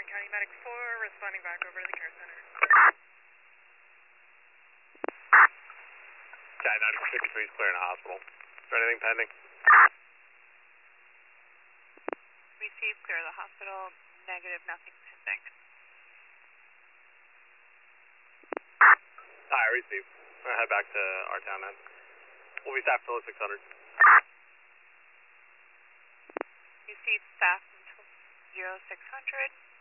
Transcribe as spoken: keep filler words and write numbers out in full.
Warren County Medic four, responding back over to the care center. Okay, ninety-four fifty-three is clearing the hospital. Is there anything pending? Receive, clear the hospital. Negative, nothing pending. Alright, receive. I'm gonna head back to our town then. We'll be staffed till six hundred. Receive staff until zero six hundred.